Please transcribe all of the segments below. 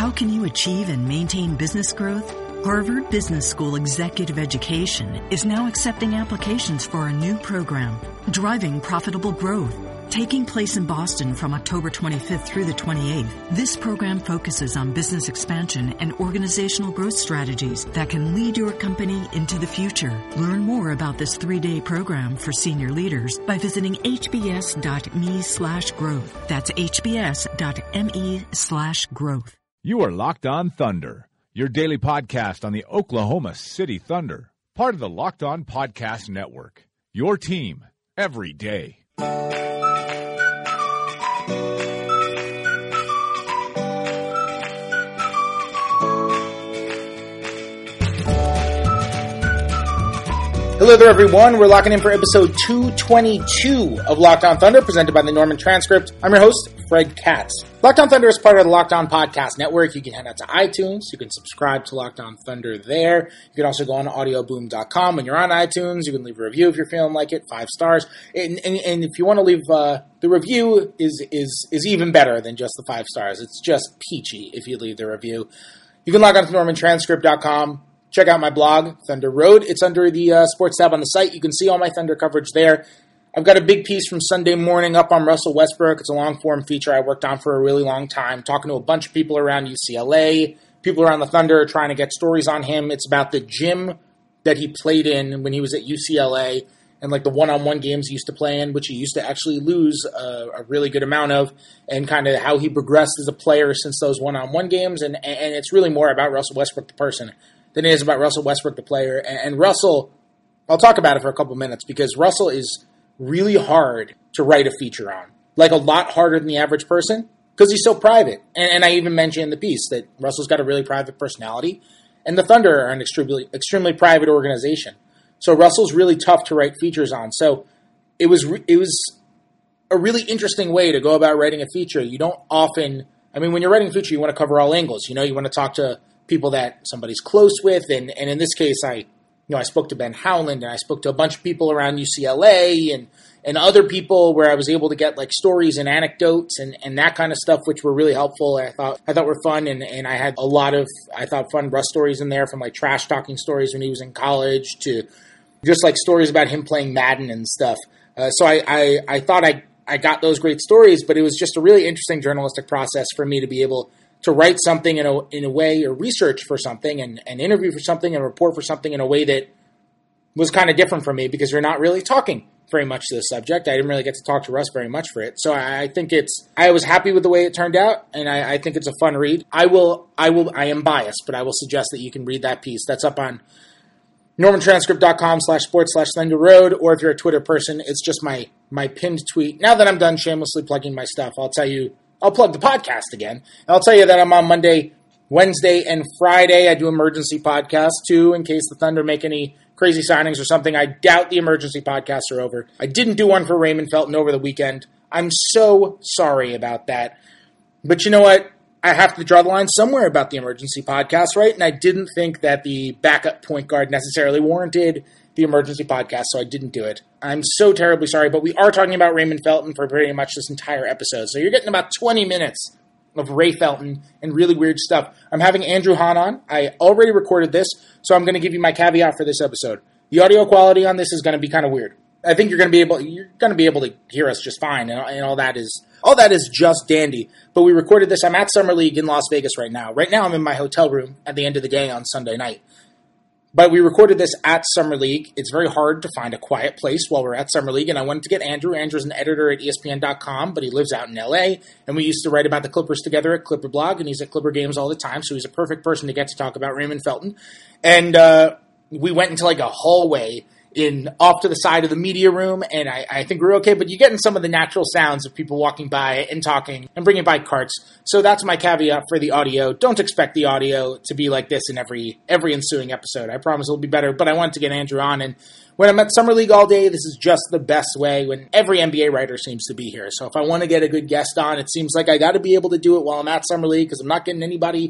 How can you achieve and maintain business growth? Harvard Business School Executive Education is now accepting applications for a new program, Driving Profitable Growth, taking place in Boston from October 25th through the 28th. This program focuses on business expansion and organizational growth strategies that can lead your company into the future. Learn more about this 3-day program for senior leaders by visiting hbs.me/growth. That's hbs.me/growth. You are Locked On Thunder, your daily podcast on the Oklahoma City Thunder, part of the Locked On Podcast Network. Your team every day. Hello there, everyone. We're locking in for episode 222 of Locked On Thunder, presented by the Norman Transcript. I'm your host, Fred Katz. Locked On Thunder is part of the Locked On Podcast Network. You can head out to iTunes. You can subscribe to Locked On Thunder there. You can also go on audioboom.com. When you're on iTunes, you can leave a review if you're feeling like it, 5 stars. And if you want to leave the review is even better than just the 5 stars. It's just peachy if you leave the review. You can log on to normantranscript.com. Check out my blog, Thunder Road. It's under the sports tab on the site. You can see all my Thunder coverage there. I've got a big piece from Sunday morning up on Russell Westbrook. It's a long-form feature I worked on for a really long time, talking to a bunch of people around UCLA, people around the Thunder, trying to get stories on him. It's about the gym that he played in when he was at UCLA and like the one-on-one games he used to play in, which he used to actually lose a really good amount of, and kind of how he progressed as a player since those one-on-one games. And it's really more about Russell Westbrook, the person, than it is about Russell Westbrook, the player. And Russell, I'll talk about it for a couple minutes, because Russell is really hard to write a feature on. Like, a lot harder than the average person, because he's so private. And I even mentioned in the piece that Russell's got a really private personality, and the Thunder are an extremely private organization. So Russell's really tough to write features on. So it was a really interesting way to go about writing a feature. You don't often, when you're writing a feature, you want to cover all angles. You want to talk to people that somebody's close with, and in this case, I spoke to Ben Howland, and I spoke to a bunch of people around UCLA and other people where I was able to get like stories and anecdotes and that kind of stuff, which were really helpful. I thought were fun, and I had a lot of fun Russ stories in there, from like trash talking stories when he was in college to just like stories about him playing Madden and stuff. So I thought I got those great stories, but it was just a really interesting journalistic process for me to be able to write something in a way, or research for something, and interview for something, and report for something in a way that was kind of different for me, because you're not really talking very much to the subject. I didn't really get to talk to Russ very much for it. So I think I was happy with the way it turned out, and I think it's a fun read. I am biased, but I will suggest that you can read that piece. That's up on normantranscript.com/sports/Thunder Road, or if you're a Twitter person, it's just my pinned tweet. Now that I'm done shamelessly plugging my stuff, I'll plug the podcast again. And I'll tell you that I'm on Monday, Wednesday, and Friday. I do emergency podcasts, too, in case the Thunder make any crazy signings or something. I doubt the emergency podcasts are over. I didn't do one for Raymond Felton over the weekend. I'm so sorry about that. But you know what? I have to draw the line somewhere about the emergency podcast, right? And I didn't think that the backup point guard necessarily warranted the emergency podcast, so I didn't do it. I'm so terribly sorry, but we are talking about Raymond Felton for pretty much this entire episode. So you're getting about 20 minutes of Ray Felton and really weird stuff. I'm having Andrew Hahn on. I already recorded this, so I'm going to give you my caveat for this episode. The audio quality on this is going to be kind of weird. I think you're going to be able to hear us just fine, and all that is just dandy. But we recorded this. I'm at Summer League in Las Vegas right now. Right now I'm in my hotel room at the end of the day on Sunday night. But we recorded this at Summer League. It's very hard to find a quiet place while we're at Summer League, and I wanted to get Andrew. Andrew's an editor at ESPN.com, but he lives out in L.A., and we used to write about the Clippers together at Clipper Blog, and he's at Clipper games all the time, so he's a perfect person to get to talk about Raymond Felton. And we went into like a hallway off to the side of the media room, and I think we're okay, but you get in some of the natural sounds of people walking by and talking and bringing by carts. So that's my caveat for the audio. Don't expect the audio to be like this in every ensuing episode. I promise it'll be better, but I wanted to get Andrew on, and when I'm at Summer League all day, this is just the best way when every NBA writer seems to be here. So if I want to get a good guest on, it seems like I got to be able to do it while I'm at Summer League, because I'm not getting anybody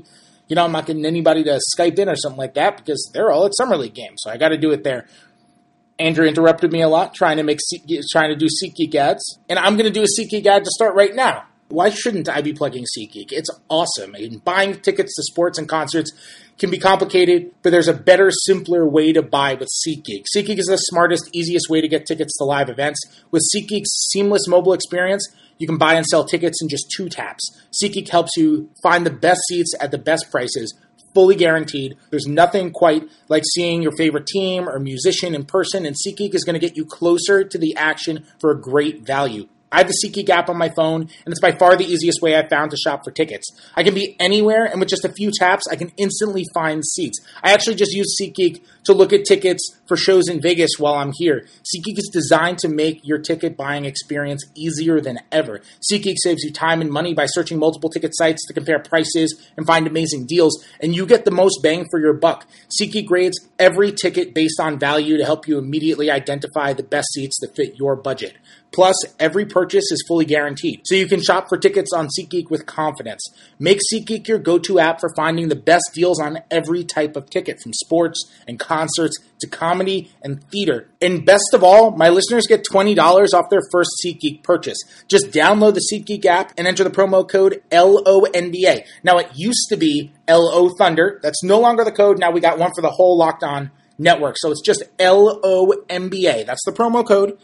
to Skype in or something like that, because they're all at Summer League games. So I got to do it there. Andrew interrupted me a lot trying to do SeatGeek ads, and I'm going to do a SeatGeek ad to start right now. why shouldn't I be plugging SeatGeek? It's awesome. And buying tickets to sports and concerts can be complicated, but there's a better, simpler way to buy with SeatGeek. SeatGeek is the smartest, easiest way to get tickets to live events. With SeatGeek's seamless mobile experience, you can buy and sell tickets in just 2 taps. SeatGeek helps you find the best seats at the best prices, fully guaranteed. There's nothing quite like seeing your favorite team or musician in person, and SeatGeek is going to get you closer to the action for a great value. I have the SeatGeek app on my phone, and it's by far the easiest way I've found to shop for tickets. I can be anywhere, and with just a few taps, I can instantly find seats. I actually just use SeatGeek to look at tickets for shows in Vegas while I'm here. SeatGeek is designed to make your ticket buying experience easier than ever. SeatGeek saves you time and money by searching multiple ticket sites to compare prices and find amazing deals, and you get the most bang for your buck. SeatGeek grades every ticket based on value to help you immediately identify the best seats that fit your budget. Plus, every purchase is fully guaranteed, so you can shop for tickets on SeatGeek with confidence. Make SeatGeek your go-to app for finding the best deals on every type of ticket, from sports and concerts to comedy and theater. And best of all, my listeners get $20 off their first SeatGeek purchase. Just download the SeatGeek app and enter the promo code LONBA. Now, it used to be LO Thunder. That's no longer the code. Now we got one for the whole Locked On network. So it's just LONBA. That's the promo code.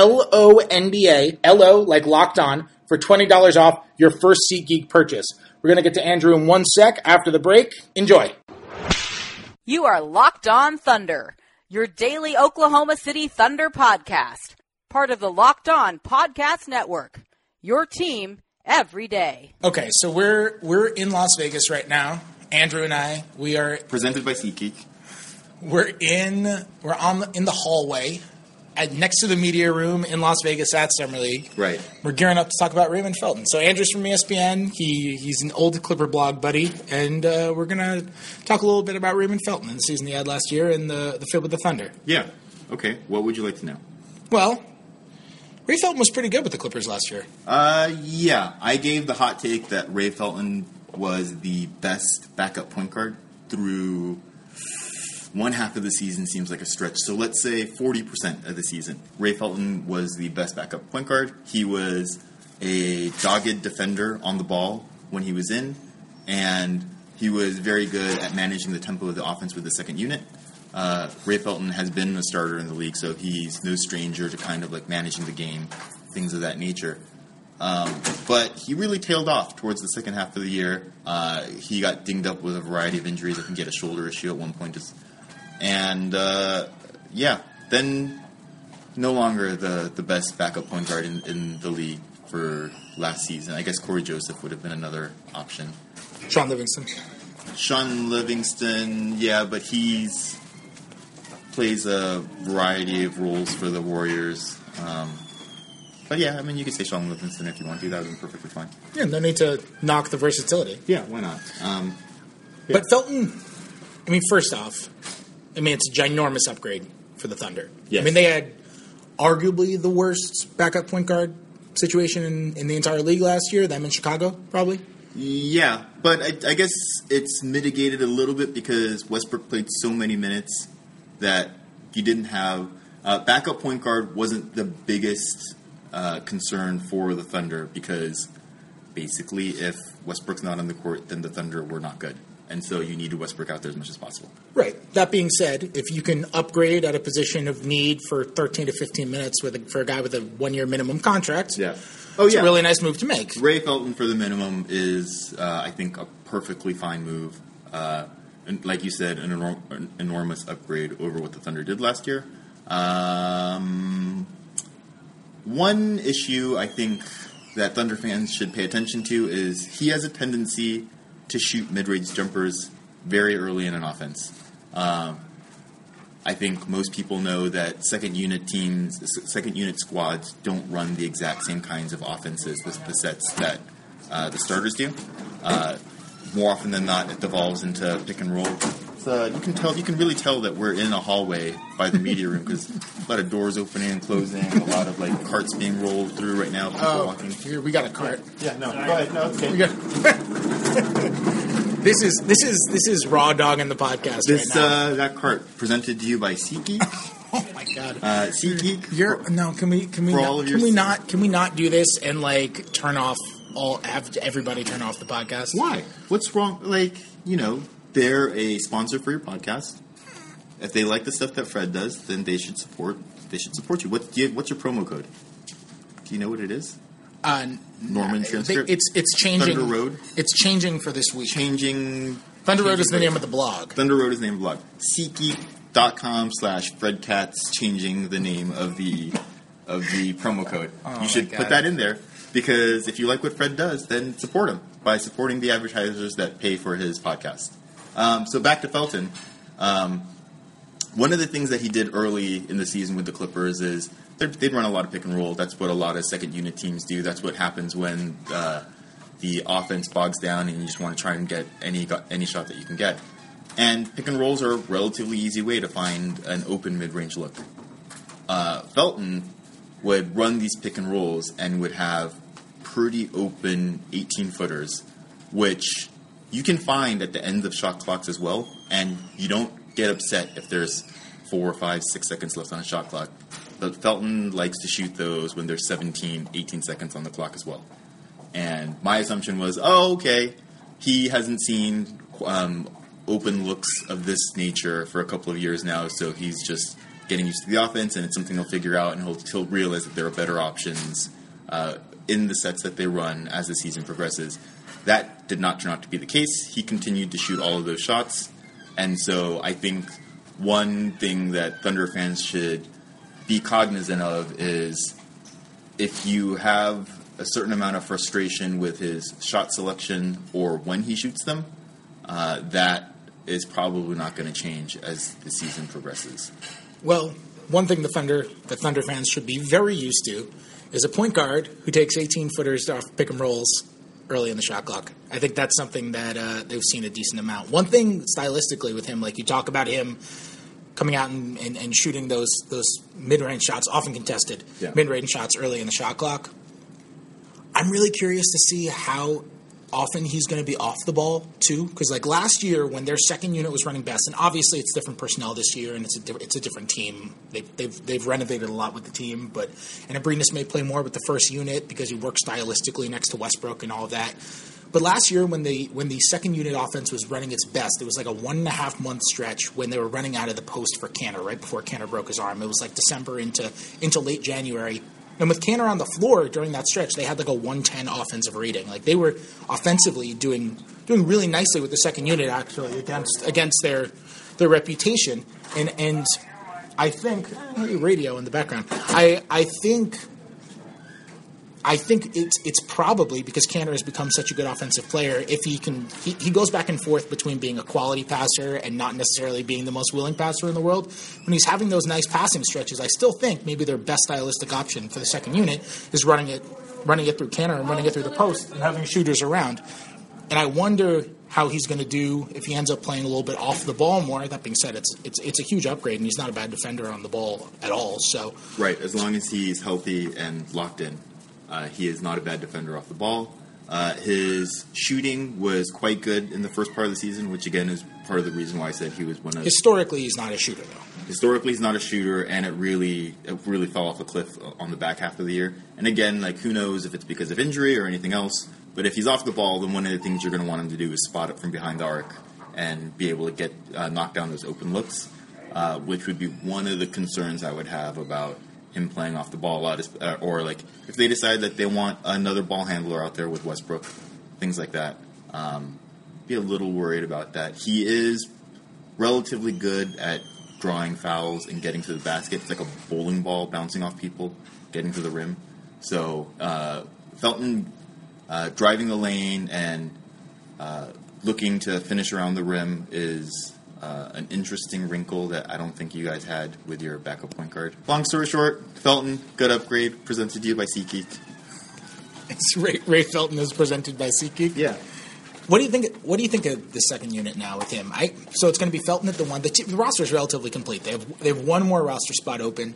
LONBA, LO like Locked On, for $20 off your first SeatGeek purchase. We're going to get to Andrew in 1 sec after the break. Enjoy. You are Locked On Thunder, your daily Oklahoma City Thunder podcast. Part of the Locked On Podcast Network, your team every day. Okay, so we're in Las Vegas right now. Andrew and I, we are presented by SeatGeek. We're in the hallway next to the media room in Las Vegas at Summer League. Right. We're gearing up to talk about Raymond Felton. So Andrew's from ESPN. He's an old Clipper blog buddy, and we're going to talk a little bit about Raymond Felton and the season he had last year and the fit with the Thunder. Yeah. Okay. What would you like to know? Well, Ray Felton was pretty good with the Clippers last year. Yeah. I gave the hot take that Ray Felton was the best backup point guard through one half of the season. Seems like a stretch. So let's say 40% of the season. Ray Felton was the best backup point guard. He was a dogged defender on the ball when he was in, and he was very good at managing the tempo of the offense with the second unit. Ray Felton has been a starter in the league, so he's no stranger to kind of like managing the game, things of that nature. But he really tailed off towards the second half of the year. He got dinged up with a variety of injuries. I think he had a shoulder issue at one point. Then no longer the best backup point guard in the league for last season. I guess Corey Joseph would have been another option. Sean Livingston, yeah, but he's plays a variety of roles for the Warriors. But yeah, I mean, you could say Sean Livingston if you want to. That would be perfectly fine. Yeah, no need to knock the versatility. Yeah, why not? But Felton, I mean, first off, it's a ginormous upgrade for the Thunder. Yes. I mean, they had arguably the worst backup point guard situation in the entire league last year, them in Chicago, probably. Yeah, but I guess it's mitigated a little bit because Westbrook played so many minutes that you didn't have... backup point guard wasn't the biggest concern for the Thunder because basically if Westbrook's not on the court, then the Thunder were not good. And so you needed Westbrook out there as much as possible. Right. That being said, if you can upgrade at a position of need for 13 to 15 minutes for a guy with a 1-year minimum contract, it's a really nice move to make. Ray Felton for the minimum is, I think, a perfectly fine move. And like you said, an enormous upgrade over what the Thunder did last year. One issue I think that Thunder fans should pay attention to is he has a tendency to shoot mid-range jumpers very early in an offense. I think most people know that second unit squads don't run the exact same kinds of offenses, the sets that the starters do. More often than not, it devolves into pick and roll. So you can really tell that we're in a hallway by the media room because a lot of doors opening and closing, a lot of like carts being rolled through right now. People walking. Here we got a cart. Yeah, no, go ahead. No, it's okay. This is raw dog in the podcast right now. That cart presented to you by SeatGeek. Oh my god, SeatGeek. Can we not do this and like turn off have everybody turn off the podcast? Why? What's wrong? Like, they're a sponsor for your podcast. If they like the stuff that Fred does, then they should support you. What's your promo code? Do you know what it is? Norman Transcript. It's changing. Thunder Road. It's changing for this week. Thunder Road is the name of the blog. Thunder Road is the name of the blog. SeatGeek.com/FredCats changing the name of the promo code. You should put that in there, because if you like what Fred does, then support him by supporting the advertisers that pay for his podcast. So back to Felton. One of the things that he did early in the season with the Clippers is they'd run a lot of pick and roll. That's what a lot of second unit teams do. That's what happens when the offense bogs down and you just want to try and get any shot that you can get. And pick and rolls are a relatively easy way to find an open mid-range look. Felton would run these pick and rolls and would have pretty open 18-footers, which you can find at the end of shot clocks as well, and you don't get upset if there's 4, 5, 6 seconds left on a shot clock. But Felton likes to shoot those when there's 17, 18 seconds on the clock as well. And my assumption was, okay, he hasn't seen open looks of this nature for a couple of years now, so he's just getting used to the offense, and it's something he'll figure out, and he'll realize that there are better options in the sets that they run as the season progresses. That did not turn out to be the case. He continued to shoot all of those shots, and so I think one thing that Thunder fans should be cognizant of is if you have a certain amount of frustration with his shot selection or when he shoots them, that is probably not going to change as the season progresses. Well, one thing the Thunder fans should be very used to is a point guard who takes 18-footers off pick and rolls early in the shot clock. I think that's something that they've seen a decent amount. One thing stylistically with him, like you talk about him coming out and shooting those mid-range shots, often contested mid-range shots early in the shot clock. I'm really curious to see how often he's going to be off the ball too, because like last year when their second unit was running best, and obviously it's different personnel this year and it's a different team. They've renovated a lot with the team, and Abrines may play more with the first unit because he works stylistically next to Westbrook and all of that. But last year when the second unit offense was running its best, it was like a 1.5 month stretch when they were running out of the post for Kanter right before Kanter broke his arm. It was like December into late January. And with Kanter on the floor during that stretch, they had like a 110 offensive rating. Like they were offensively doing really nicely with the second unit actually against their reputation. And I think radio in the background. I think it's probably because Kanter has become such a good offensive player. If he goes back and forth between being a quality passer and not necessarily being the most willing passer in the world. When he's having those nice passing stretches, I still think maybe their best stylistic option for the second unit is running it through Kanter and running it through the post and having shooters around. And I wonder how he's going to do if he ends up playing a little bit off the ball more. That being said, it's a huge upgrade, and he's not a bad defender on the ball at all. So right, as long as he's healthy and locked in. He is not a bad defender off the ball. His shooting was quite good in the first part of the season, which again is part of the reason why I said he was one of. Historically, he's not a shooter, though. Historically, he's not a shooter, and it really fell off a cliff on the back half of the year. And again, like who knows if it's because of injury or anything else. But if he's off the ball, then one of the things you're going to want him to do is spot it from behind the arc and be able to get knock down those open looks, which would be one of the concerns I would have about him playing off the ball a lot, or like if they decide that they want another ball handler out there with Westbrook, things like that. Be a little worried about that. He is relatively good at drawing fouls and getting to the basket. It's like a bowling ball bouncing off people, getting to the rim. So Felton driving the lane and looking to finish around the rim is an interesting wrinkle that I don't think you guys had with your backup point guard. Long story short, Felton, good upgrade, presented to you by SeatGeek. It's Ray Felton is presented by SeatGeek? Yeah. What do you think of the second unit now with him? So it's going to be Felton at the one. The roster is relatively complete. They have one more roster spot open.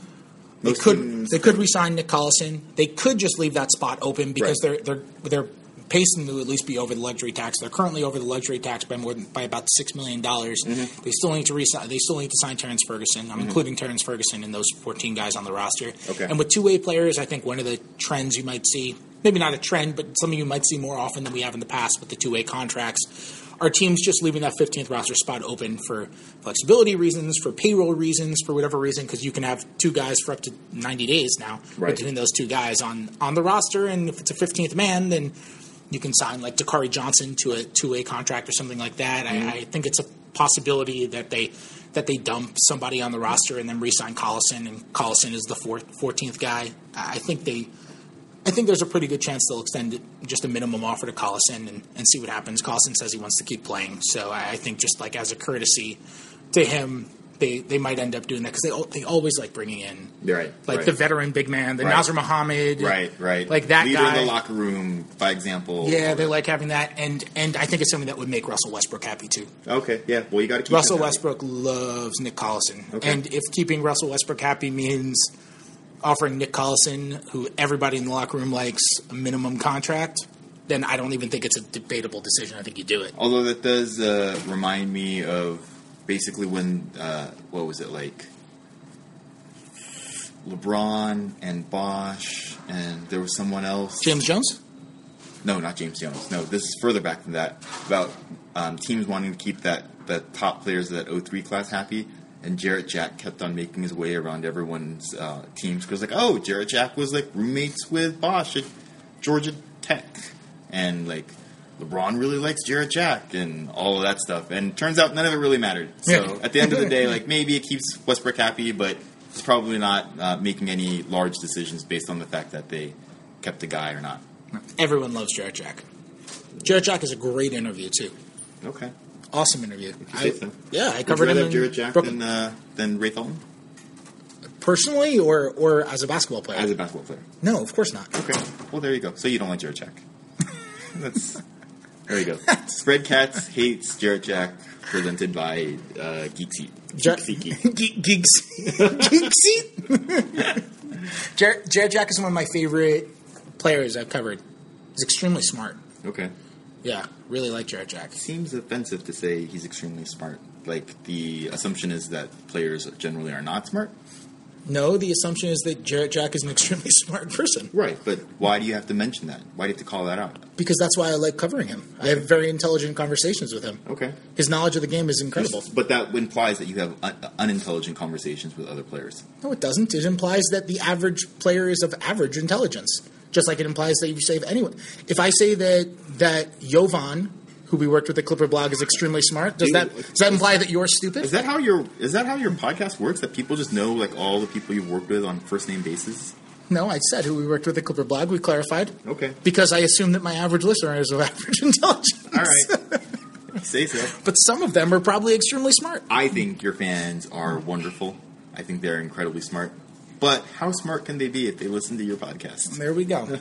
Mm-hmm. They could re-sign Nick Collison. They could just leave that spot open because they're pacing to at least be over the luxury tax. They're currently over the luxury tax by about $6 million. Mm-hmm. They still need to re-sign. They still need to sign Terrence Ferguson. I'm including Terrence Ferguson in those 14 guys on the roster. Okay. And with two-way players, I think one of the trends you might see maybe not a trend, but something you might see more often than we have in the past with the two-way contracts, are teams just leaving that 15th roster spot open for flexibility reasons, for payroll reasons, for whatever reason, because you can have two guys for up to 90 days now between those two guys on the roster, and if it's a 15th man, then you can sign like Dakari Johnson to a two-way contract or something like that. I think it's a possibility that they dump somebody on the roster and then re-sign Collison, and Collison is the 14th guy. I think there's a pretty good chance they'll extend it, just a minimum offer to Collison and see what happens. Collison says he wants to keep playing, so I think just like as a courtesy to him, they might end up doing that because they always like bringing in the veteran big man, the Nazr Mohammed, like that leader guy in the locker room, by example. Yeah, they like having that, and I think it's something that would make Russell Westbrook happy too. Okay, yeah, well you got to keep Russell Westbrook loves Nick Collison, and if keeping Russell Westbrook happy means offering Nick Collison, who everybody in the locker room likes, a minimum contract, then I don't even think it's a debatable decision. I think you do it. Although that does remind me of basically when, what was it, like LeBron and Bosh, and there was someone else. James Jones? No, not James Jones. No, this is further back than that, about teams wanting to keep the top players of that 03 class happy. And Jarrett Jack kept on making his way around everyone's teams because, like, oh, Jarrett Jack was like roommates with Bosh at Georgia Tech, and like LeBron really likes Jarrett Jack and all of that stuff. And it turns out none of it really mattered. So at the end of the day, like maybe it keeps Westbrook happy, but it's probably not making any large decisions based on the fact that they kept the guy or not. Everyone loves Jarrett Jack. Jarrett Jack is a great interview too. Okay. Awesome interview. I covered him. Would you rather have Jarrett Jack than Ray Felton? Personally, or as a basketball player? As a basketball player. No, of course not. Okay. Well, there you go. So you don't like Jarrett Jack. There you go. Spread Cats hates Jarrett Jack, presented by Geek Seat. Geek Seat. Jarrett Jack is one of my favorite players I've covered. He's extremely smart. Okay. Yeah, really like Jarrett Jack. Seems offensive to say he's extremely smart. Like, the assumption is that players generally are not smart? No, the assumption is that Jarrett Jack is an extremely smart person. Right, but why do you have to mention that? Why do you have to call that out? Because that's why I like covering him. Okay. I have very intelligent conversations with him. Okay. His knowledge of the game is incredible. But that implies that you have unintelligent conversations with other players. No, it doesn't. It implies that the average player is of average intelligence. Just like it implies that you say anyone. If I say that Jovan, who we worked with at Clipper Blog, is extremely smart, does that imply that you're stupid? Is that how your podcast works? That people just know like all the people you've worked with on first name basis? No, I said who we worked with at Clipper Blog. We clarified. Okay. Because I assume that my average listener is of average intelligence. All right. Say so. But some of them are probably extremely smart. I think your fans are wonderful. I think they're incredibly smart. But how smart can they be if they listen to your podcast? There we go.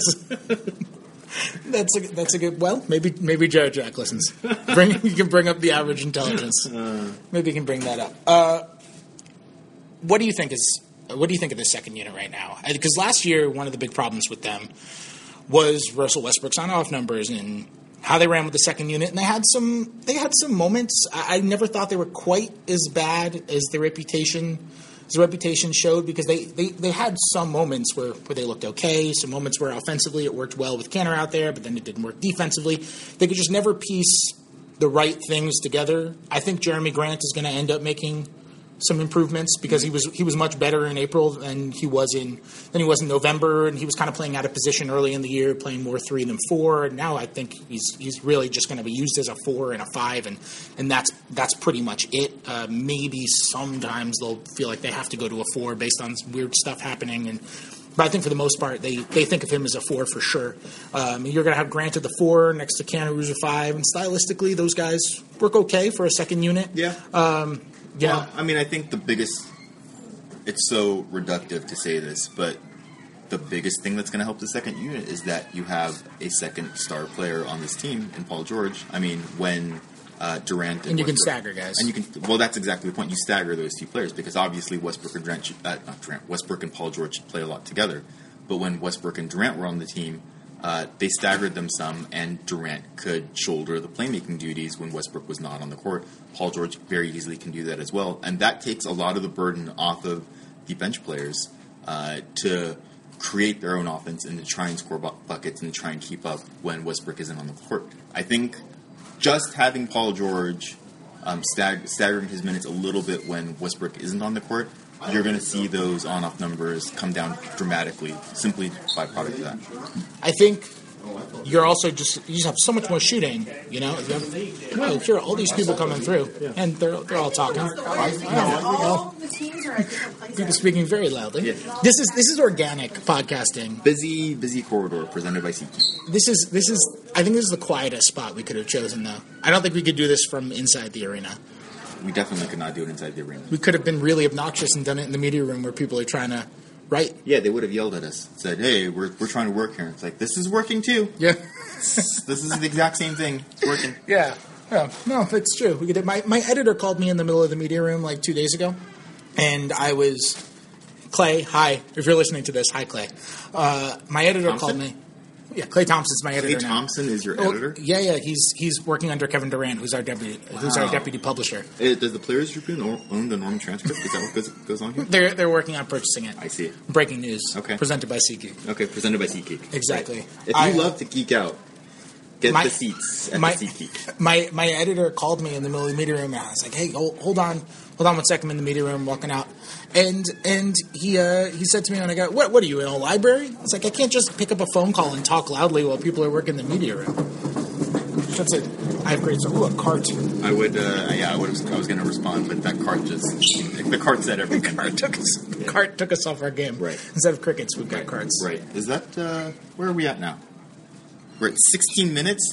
That's a good. Well, maybe Jarrett Jack listens. You can bring up the average intelligence. Maybe you can bring that up. What do you think of the second unit right now? Because last year, one of the big problems with them was Russell Westbrook's on-off numbers and how they ran with the second unit. And they had some moments. I never thought they were quite as bad as their reputation showed, because they had some moments where they looked okay, some moments where offensively it worked well with Kanter out there, but then it didn't work defensively. They could just never piece the right things together. I think Jeremy Grant is going to end up making some improvements because he was much better in April than he was in November, and he was kind of playing out of position early in the year, playing more 3 than 4. And now I think he's really just going to be used as a 4 and a 5, and that's pretty much it. Maybe sometimes they'll feel like they have to go to a 4 based on weird stuff happening, but I think for the most part they think of him as a 4 for sure. You're going to have Grant at the 4 next to Kanter, who's a 5, and stylistically those guys work okay for a second unit. Yeah. Yeah. Well, I mean, I think it's so reductive to say this, but the biggest thing that's going to help the second unit is that you have a second star player on this team in Paul George. I mean, when Durant and you can stagger guys. Well, that's exactly the point. You stagger those two players because obviously Westbrook and Paul George should play a lot together. But when Westbrook and Durant were on the team, they staggered them some, and Durant could shoulder the playmaking duties when Westbrook was not on the court. Paul George very easily can do that as well, and that takes a lot of the burden off of the bench players to create their own offense and to try and score buckets and to try and keep up when Westbrook isn't on the court. I think just having Paul George staggering his minutes a little bit when Westbrook isn't on the court, you're going to see those on-off numbers come down dramatically simply by product of that. I think you're also you just have so much more shooting, you know. You hear all these people coming through, and they're all talking. People speaking very loudly. Yeah. This is organic podcasting. Busy corridor presented by SeatGeek. I think this is the quietest spot we could have chosen, though. I don't think we could do this from inside the arena. We definitely could not do it inside the arena. We could have been really obnoxious and done it in the media room where people are trying to write. Yeah, they would have yelled at us, said, "Hey, we're trying to work here." It's like, this is working too. Yeah. This is the exact same thing. It's working. Yeah. No, it's true. We could. My editor called me in the middle of the media room like 2 days ago, and I was Clay. Hi, if you're listening to this, hi Clay. My editor Thompson? called me. Yeah, Clay Thompson's my editor. Clay Thompson is your now. editor? Yeah. He's working under Kevin Durant, who's our deputy publisher. Does the Players Tribune own the Norman Transcript? Is that what goes on here? They're working on purchasing it. I see. Breaking news. Okay. Presented by SeatGeek. Okay, presented by SeatGeek. Exactly. Right. If you love to geek out, get the seats at the SeatGeek. My editor called me in the middle of the media room, and I was like, "Hey, hold on 1 second." I'm in the media room, walking out, and he said to me when I got, "What are you in a library?" I was like, "I can't just pick up a phone call and talk loudly while people are working in the media room." That's it. I have grades. Ooh, a cart. I was going to respond, but that cart the cart said everything. The cart took us off our game. Right. Instead of crickets, we've got carts. Right. Is that where are we at now? We're at 16 minutes.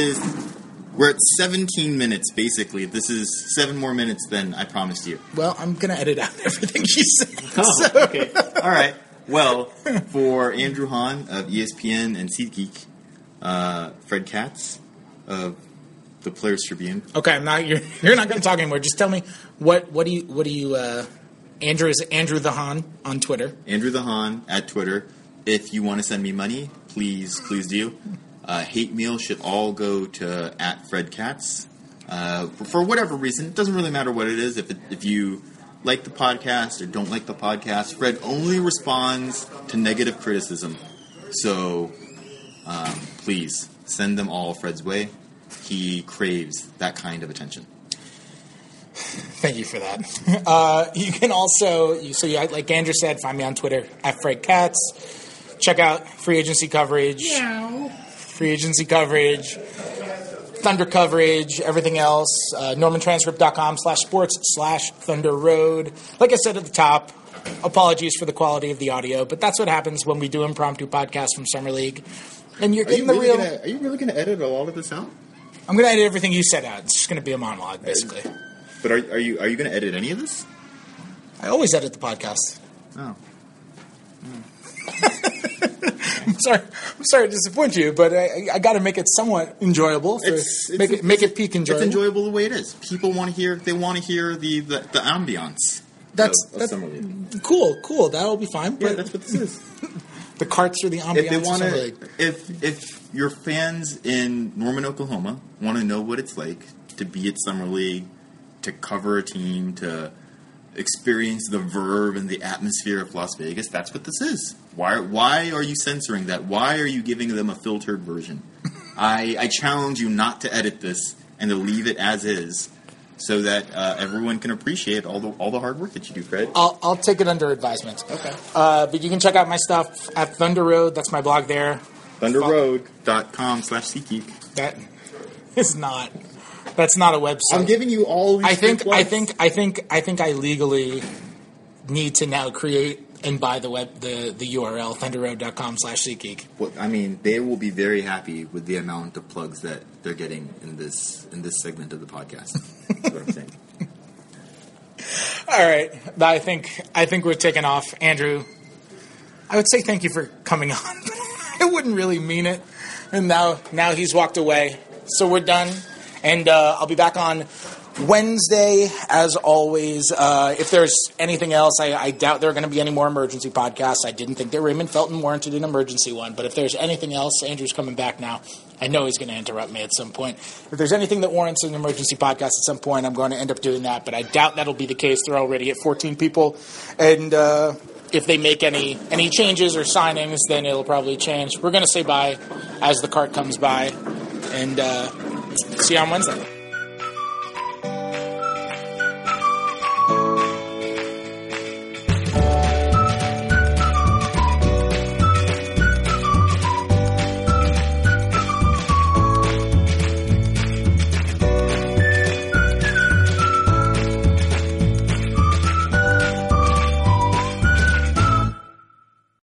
We're at 17 minutes, basically. This is 7 more minutes than I promised you. Well, I'm going to edit out everything you said. Oh, okay. All right. Well, for Andrew Hahn of ESPN and SeatGeek, Fred Katz of the Players Tribune. Okay, you're not going to talk anymore. Just tell me what do you Andrew is Andrew the Hahn on Twitter. Andrew the Hahn at Twitter. If you want to send me money, please do. Hate mail should all go to @Fred Katz. For whatever reason, it doesn't really matter what it is. If you like the podcast or don't like the podcast, Fred only responds to negative criticism. So please send them all Fred's way. He craves that kind of attention. Thank you for that. You can also, like Andrew said, find me on Twitter @Fred Katz. Check out free agency coverage. Free agency coverage, Thunder coverage, everything else. NormanTranscript.com/sports/Thunder Road. Like I said at the top, apologies for the quality of the audio, but that's what happens when we do impromptu podcasts from Summer League. And you're getting Are you really going to edit all of this out? I'm going to edit everything you said out. It's just going to be a monologue, basically. But are you going to edit any of this? I always edit the podcast. Oh. I'm sorry to disappoint you, but I got to make it somewhat enjoyable. Make it peak enjoyable. It's enjoyable the way it is. People want to hear. They want to hear the ambiance. That's Summer League. Cool. That'll be fine. Yeah, that's what this is. The carts are the ambiance of Summer League. If your fans in Norman, Oklahoma, want to know what it's like to be at Summer League, to cover a team, to experience the verve and the atmosphere of Las Vegas, that's what this is. Why are you censoring that? Why are you giving them a filtered version? I challenge you not to edit this and to leave it as is, so that everyone can appreciate all the hard work that you do, Fred. I'll take it under advisement. Okay. But you can check out my stuff at Thunder Road. That's my blog there. ThunderRoad.com/SeatGeek. That's not a website. I'm giving you all these I think I legally need to now create and buy the URL thunderroad.com/SeatGeek. Well, I mean, they will be very happy with the amount of plugs that they're getting in this segment of the podcast. That's what I'm saying. All right, I think we're taking off, Andrew. I would say thank you for coming on. I wouldn't really mean it, and now he's walked away, so we're done. And I'll be back on Wednesday, as always. If there's anything else, I doubt there are going to be any more emergency podcasts. I didn't think that Raymond Felton warranted an emergency one. But if there's anything else, Andrew's coming back now. I know he's going to interrupt me at some point. If there's anything that warrants an emergency podcast at some point, I'm going to end up doing that. But I doubt that'll be the case. They're already at 14 people. And if they make any changes or signings, then it'll probably change. We're going to say bye as the cart comes by, and see you on Wednesday.